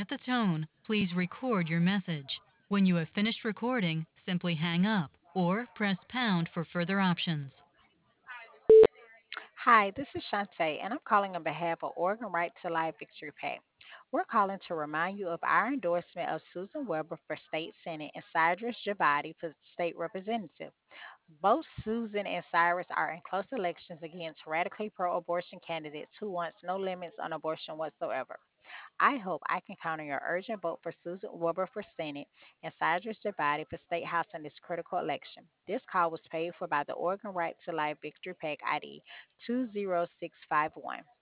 At the tone, please record your message. When you have finished recording, simply hang up or press pound for further options. Hi, this is Shantae, and I'm calling on behalf of Oregon Right to Life Victory PAC. We're calling to remind you of our endorsement of Susan Weber for State Senate and Cyrus Javadi for State Representative. Both Susan and Cyrus are in close elections against radically pro abortion candidates who wants no limits on abortion whatsoever. I hope I can count on your urgent vote for Susan Weber for Senate and Cyrus Javadi for State House in this critical election. This call was paid for by the Oregon Right to Life Victory PAC ID 20651.